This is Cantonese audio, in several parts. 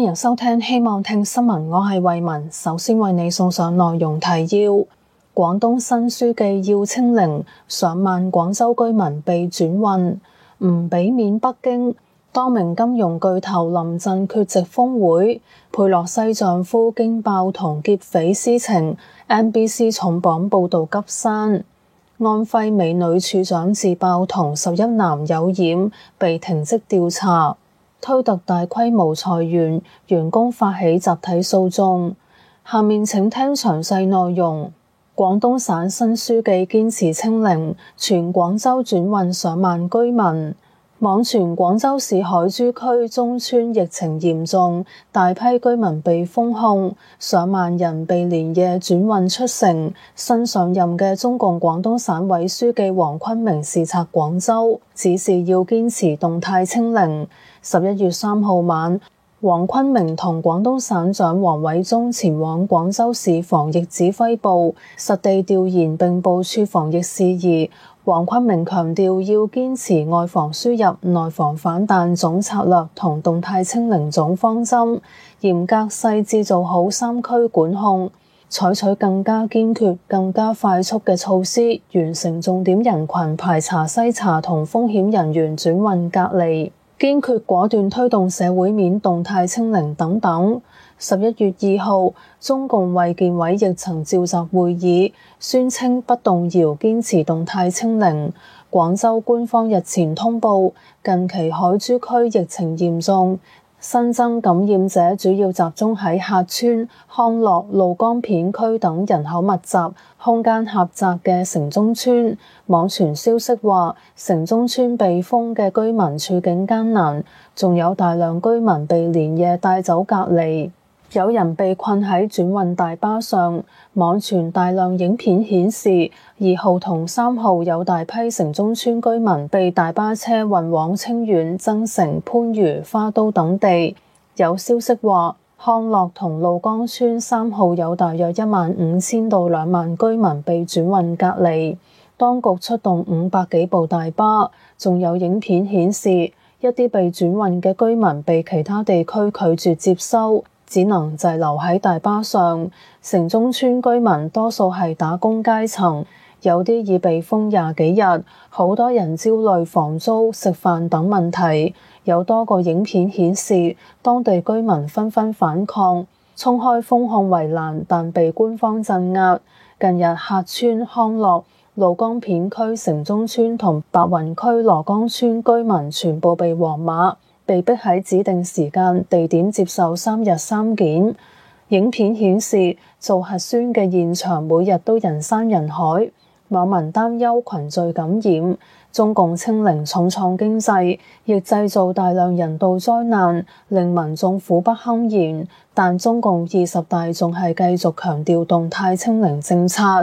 迎收聽希望聽新聞，我係慧雯，首先為你送上內容提要。廣東新書記要清零，上萬廣州居民被轉運，唔俾面北京。多名金融巨頭臨陣缺席峰會。佩洛西丈夫驚爆同劫匪私情，MBC 重磅報道急刪。安徽美女處長自爆同11男有染，被停職調查。推特大規模裁員，員工發起集體訴訟。下面請聽詳細內容。廣東省新書記堅持清零，全廣州轉運上萬居民。網傳廣州市海珠區中村疫情嚴重，大批居民被封控，上萬人被連夜轉運出城。新上任嘅中共廣東省委書記黃坤明視察廣州，指示要堅持動態清零。11月3號晚，黃坤明同廣東省長王偉中前往廣州市防疫指揮部，實地調研並部署防疫事宜。黃坤明強調要堅持外防輸入、內防反彈總策略同動態清零總方針，嚴格細緻做好3區管控，採取更加堅決、更加快速嘅措施，完成重點人群排查篩查同風險人員轉運隔離，堅決果斷推動社會面動態清零等等。11月2號，中共衛健委亦曾召集會議，宣稱不動搖堅持動態清零。廣州官方日前通報，近期海珠區疫情嚴重，新增感染者主要集中喺客村、康樂、鷺江片區等人口密集、空間狹窄嘅城中村。網傳消息話，城中村被封嘅居民處境艱難，仲有大量居民被連夜帶走隔離。有人被困喺轉運大巴上，網傳大量影片顯示2號同3號有大批城中村居民被大巴車運往清遠、增城、番禺、花都等地。有消息話，康樂同鷺江村3號有大約15000到2萬居民被轉運隔離。當局出動500幾部大巴，仲有影片顯示一啲被轉運嘅居民被其他地區拒絕接收，只能滯留喺大巴上。城中村居民多數係打工階層，有啲已被封20幾日，好多人焦慮房租、食飯等問題。有多個影片顯示，當地居民紛紛反抗，衝開封控圍欄，但被官方鎮壓。近日客村、康樂、鷺江片區城中村同白雲區蘿崗村居民全部被黃碼，被逼喺指定時間、地點接受3日3檢。影片顯示做核酸嘅現場每日都人山人海，網民擔憂群聚感染。中共清零重創經濟，亦製造大量人道災難，令民眾苦不堪言。但中共20大仲係繼續強調動態清零政策。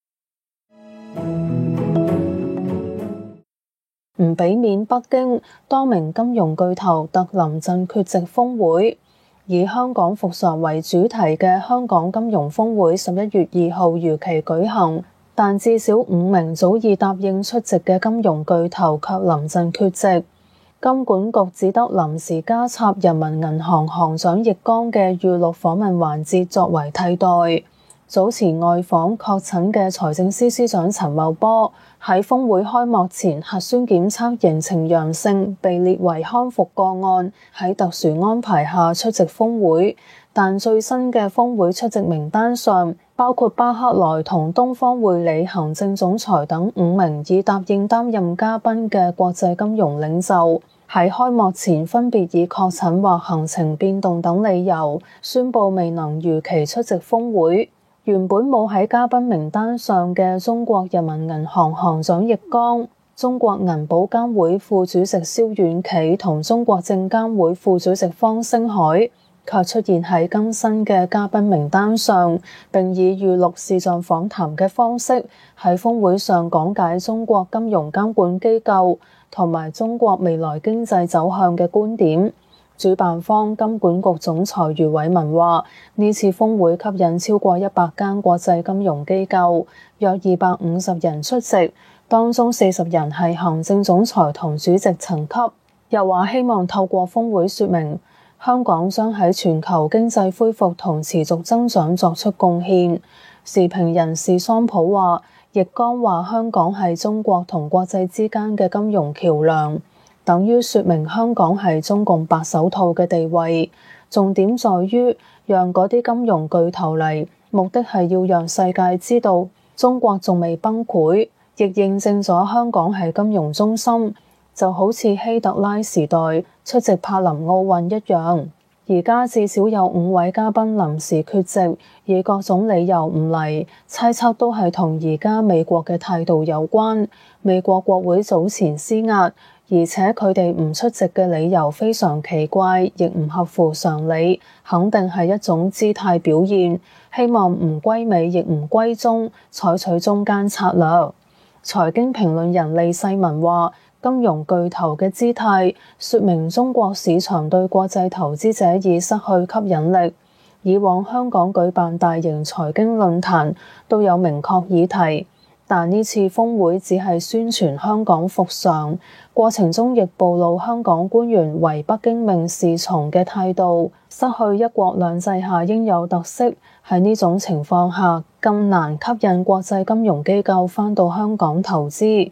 唔俾面北京，多名金融巨頭突臨陣缺席峰會。以香港復常為主題嘅香港金融峰會11月2號如期舉行，但至少5名早已答應出席嘅金融巨頭卻臨陣缺席。金管局只得臨時加插人民銀行行長易綱嘅預錄訪問環節作為替代。早前外訪確診嘅財政司司長陳茂波喺峰會開幕前核酸檢測仍呈陽性，被列為康復個案，喺特殊安排下出席峰會。但最新嘅峰會出席名單上，包括巴克萊同東方匯理行政總裁等5名已答應擔任嘉賓嘅國際金融領袖，喺開幕前分別以確診或行程變動等理由，宣布未能如期出席峰會。原本冇喺嘉賓名單上嘅中國人民銀行行長易綱、中國銀保監會副主席蕭遠企同中國證監會副主席方星海，卻出現喺更新嘅嘉賓名單上，並以預錄視像訪談嘅方式喺峰會上講解中國金融監管機構同埋中國未來經濟走向嘅觀點。主辦方金管局總裁余偉文話：呢次峰會吸引超過100間國際金融機構，約250人出席，當中40人係行政總裁同主席層級。又話希望透過峰會說明香港將喺全球經濟恢復同持續增長作出貢獻。時評人士桑普話，易綱話香港係中國同國際之間嘅金融橋樑，等於說明香港係中共白手套嘅地位。重點在於讓嗰啲金融巨頭嚟，目的係要讓世界知道中國仲未崩潰，亦認證咗香港係金融中心。就好似希特拉時代出席柏林奧運一樣，而家至少有5位嘉賓臨時缺席，以各種理由唔嚟，猜測都係同而家美國嘅態度有關。美國國會早前施壓，而且佢哋唔出席嘅理由非常奇怪，亦唔合乎常理，肯定係一種姿態表現，希望唔歸美亦唔歸中，採取中間策略。財經評論人利世民話，金融巨頭嘅姿態，說明中國市場對國際投資者已失去吸引力。以往香港舉辦大型財經論壇都有明確議題，但呢次峰會只係宣傳香港復常，過程中亦暴露香港官員唯北京命是從嘅態度，失去一國兩制下應有特色。喺呢種情況下，更難吸引國際金融機構返到香港投資。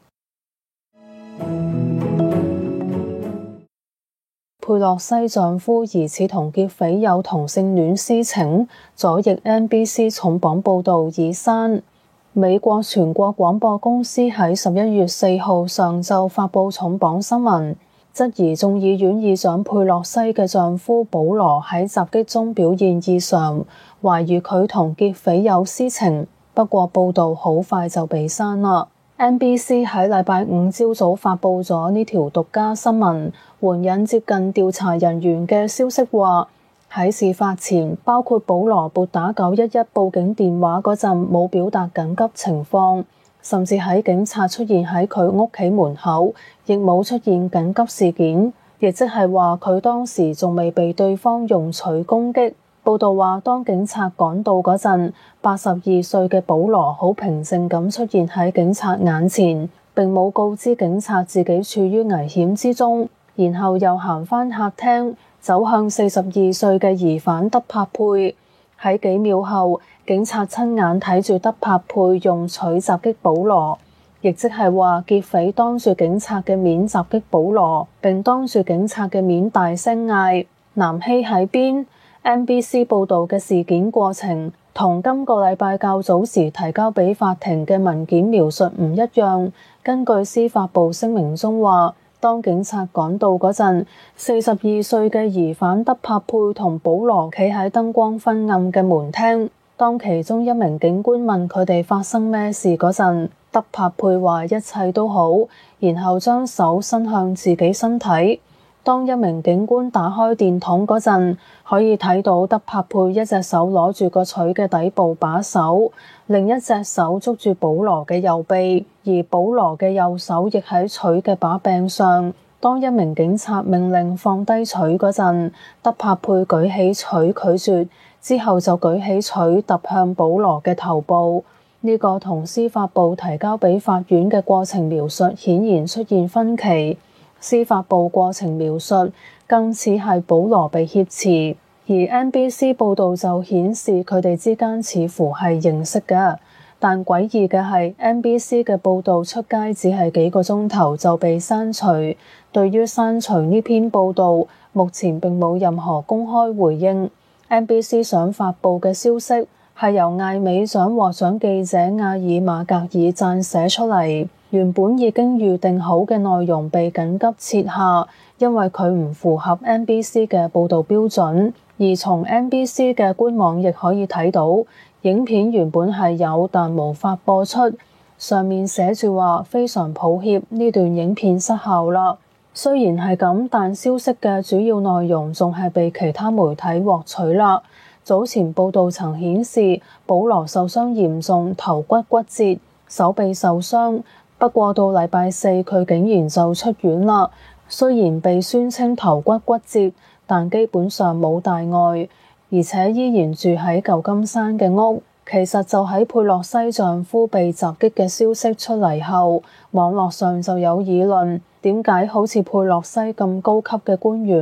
佩洛西丈夫疑似同劫匪有同性戀私情，左翼 NBC 重磅報導已刪。美國全國廣播公司喺11月4號上晝發布重磅新聞，質疑眾議院議長佩洛西嘅丈夫保羅喺襲擊中表現異常，懷疑佢同劫匪有私情。不過報導好快就被刪啦。NBC 喺禮拜五朝早發布咗呢條獨家新聞，援引接近調查人員嘅消息話，喺事發前，包括保羅撥打911報警電話嗰陣冇表達緊急情況，甚至喺警察出現喺佢屋企門口，亦冇出現緊急事件，亦即係話佢當時仲未被對方用錘攻擊。報道話，當警察趕到嗰陣，82歲嘅保羅好平靜咁出現喺警察眼前，並冇告知警察自己處於危險之中，然後又行返客廳，走向42歲嘅疑犯德帕佩。喺幾秒後，警察親眼睇住德帕佩用錘襲擊保羅，亦即係話劫匪當住警察嘅面襲擊保羅，並當住警察嘅面大聲嗌：南希喺邊？NBC 報導嘅事件過程同今個禮拜較早時提交俾法庭嘅文件描述唔一樣。根據司法部聲明中話，當警察趕到嗰陣，42歲嘅疑犯德帕佩同保羅企喺燈光昏暗嘅門廳。當其中一名警官問佢哋發生咩事嗰陣，德帕佩話一切都好，然後將手伸向自己身體。當一名警官打開電筒嗰陣，可以睇到德帕佩一隻手攞住個錘嘅底部把手，另一隻手捉住保羅嘅右臂，而保羅嘅右手亦喺錘嘅把柄上。當一名警察命令放低錘嗰陣，德帕佩舉起錘拒絕，之後就舉起錘揼向保羅嘅頭部。呢個同司法部提交俾法院嘅過程描述顯然出現分歧。司法部過程描述更似係保羅被挾持，而 NBC 報導就顯示佢哋之間似乎係認識嘅。但詭異嘅係 NBC 嘅報導出街只係幾個鐘頭就被刪除。對於刪除呢篇報導，目前並冇任何公開回應。NBC 想發布嘅消息係由艾美獎獲獎記者阿爾馬格爾撰寫出嚟。原本已經預定好嘅內容被緊急撤下，因為佢唔符合 NBC 嘅報導標準。而從 NBC 嘅官網亦可以睇到，影片原本係有但無法播出，上面寫住話非常抱歉，呢段影片失效啦。雖然係咁，但消息嘅主要內容仲係被其他媒體獲取啦。早前報導曾顯示保羅受傷嚴重，頭骨骨折，手臂受傷。不過到禮拜四佢竟然就出院啦。雖然被宣稱頭骨骨折，但基本上冇大礙，而且依然住喺舊金山嘅屋。其實就喺佩洛西丈夫被襲擊嘅消息出嚟後，網絡上就有議論，點解好似佩洛西咁高級嘅官員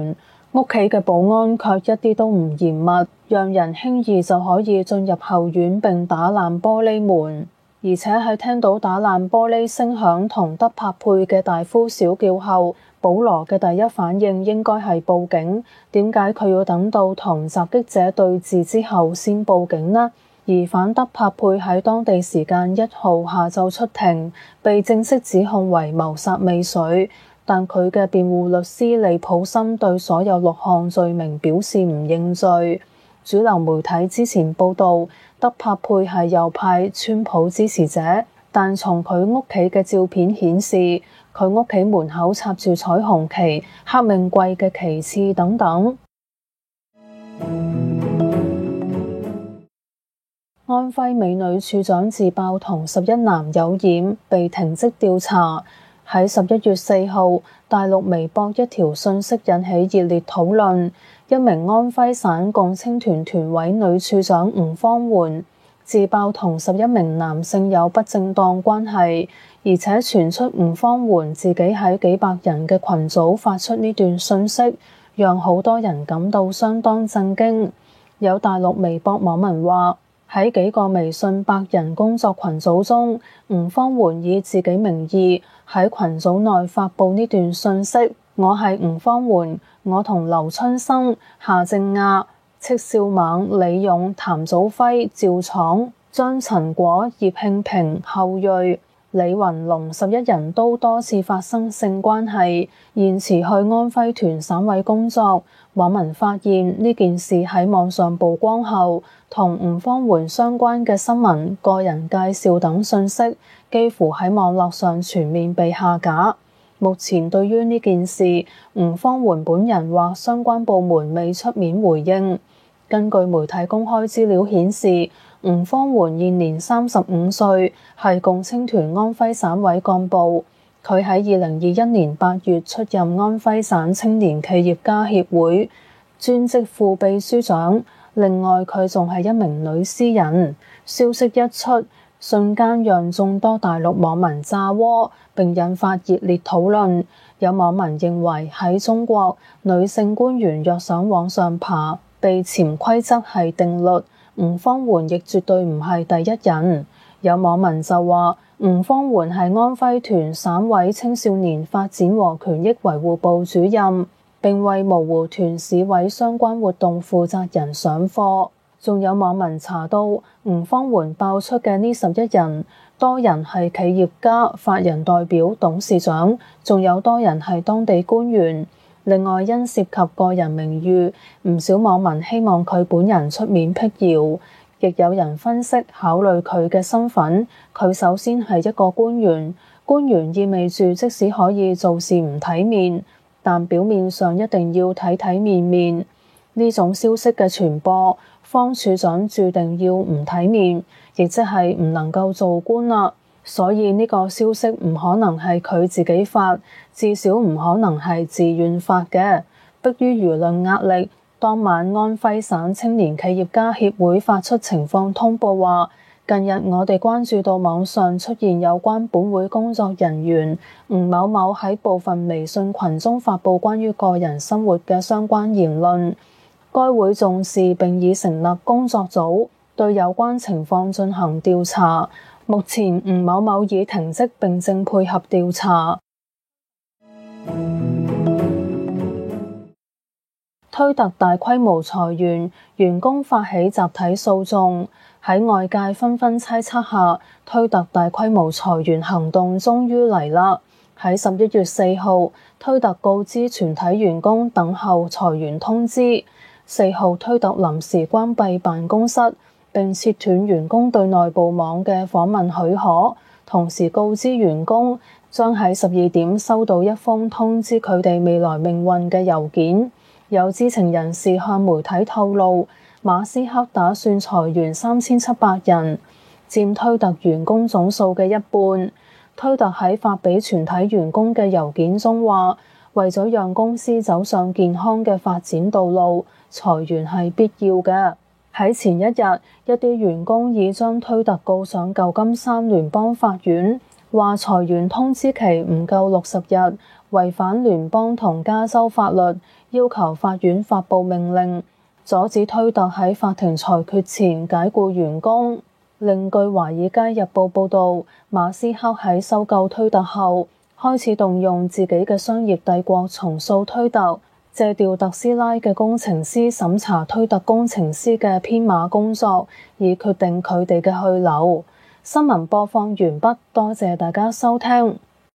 屋企嘅保安卻一啲都唔嚴密，讓人輕易就可以進入後院並打爛玻璃門。而且喺聽到打爛玻璃聲響同德帕佩嘅大呼小叫後，保羅嘅第一反應應該係報警。點解佢要等到同襲擊者對峙之後先報警呢？疑犯德帕佩喺當地時間1號下晝出庭，被正式指控為謀殺未遂，但佢嘅辯護律師利普森對所有6項罪名表示唔認罪。主流媒體之前報道德帕佩係右派川普支持者，但從佢屋企嘅照片顯示，佢屋企門口插住彩虹旗、黑命貴嘅旗幟等等。安徽美女處長自爆同11男有染，被停職調查。喺11月4號，大陸微博一條訊息引起熱烈討論。一名安徽省共青團團委女處長吳芳媛自爆同11名男性有不正當關係，而且傳出吳芳媛自己喺幾百人嘅群組發出呢段訊息，讓好多人感到相當震驚。有大陸微博網民話，喺幾個微信100人工作群組中，吳芳媛以自己名義喺群組內發佈呢段訊息：我係吳芳媛，我同劉春生、夏正亞、戚少猛、李勇、譚祖輝、趙闖、張陳果、葉慶平、後裔、李雲龍11人都多次發生性關係，現辭去安徽團省委工作。網民發現呢件事喺網上曝光後，同吳芳媛相關嘅新聞、個人介紹等信息幾乎喺網絡上全面被下架。目前對於呢件事，吳芳媛本人或相關部門未出面回應。根據媒體公開資料顯示，吳芳媛現年35歲，係共青團安徽省委幹部。佢喺2021年8月出任安徽省青年企業家協會專職副秘書長。另外，佢仲係一名女詩人。消息一出，瞬間讓眾多大陸網民炸鍋，並引發熱烈討論。有網民認為喺中國，女性官員若想往上爬，被潛規則係定律。吳芳媛亦絕對唔係第一人。有網民就話，吳芳媛係安徽團省委青少年發展和權益維護部主任，並為蕪湖團市委相關活動負責人上課。仲有網民查到吳芳媛爆出嘅呢11人，多人係企業家、法人代表、董事長，仲有多人係當地官員。另外，因涉及個人名譽，唔少網民希望佢本人出面闢謠。亦有人分析，考慮佢嘅身份，佢首先係一個官員，官員意味住即使可以做事唔體面，但表面上一定要體體面面。呢種消息嘅傳播，方處長注定要唔體面，亦即係唔能夠做官啦。所以呢個消息唔可能係佢自己發，至少唔可能係自願發嘅。迫於輿論壓力，當晚安徽省青年企業家協會發出情況通報話，近日我哋關注到網上出現有關本會工作人員吳某某喺部分微信群中發佈關於個人生活嘅相關言論。該會重視並已成立工作組，對有關情況進行調查。目前吳某某已停職並正配合調查。推特大規模裁員，員工發起集體訴訟。喺外界紛紛猜測下，推特大規模裁員行動終於嚟啦。喺11月4號，推特告知全體員工等候裁員通知。4號，推特臨時關閉辦公室，並切斷員工對內部網嘅訪問許可，同時告知員工將喺12點收到一封通知佢哋未來命運嘅郵件。有知情人士向媒體透露，馬斯克打算裁員3700人，佔推特員工總數嘅一半。推特喺發俾全體員工嘅郵件中話，為咗讓公司走上健康嘅發展道路，裁員係必要嘅。喺前一日，一啲員工已將推特告上舊金山聯邦法院，話裁員通知期唔夠60日， 違反聯邦同加州法律，要求法院發布命令，阻止推特喺法庭裁決前解僱員工。另據《華爾街日報》報導，馬斯克喺收購推特後，開始動用自己嘅商業帝國重塑推特，借調特斯拉嘅工程師審查推特工程師嘅編碼工作，以決定佢哋嘅去留。新聞播放完畢，多謝大家收聽。